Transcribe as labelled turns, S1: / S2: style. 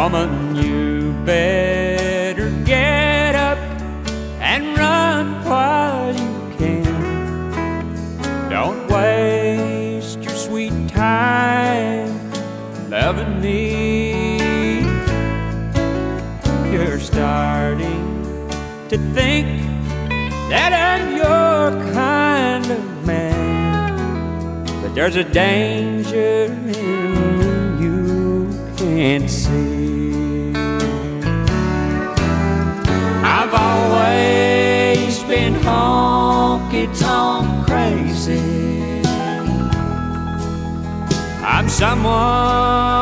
S1: Woman, you better get up and run while you can. Don't waste your sweet time loving me. You're starting to think that I'm your kind of man, but there's a danger in me you can't see. I've always been honky-tonk crazy. I'm someone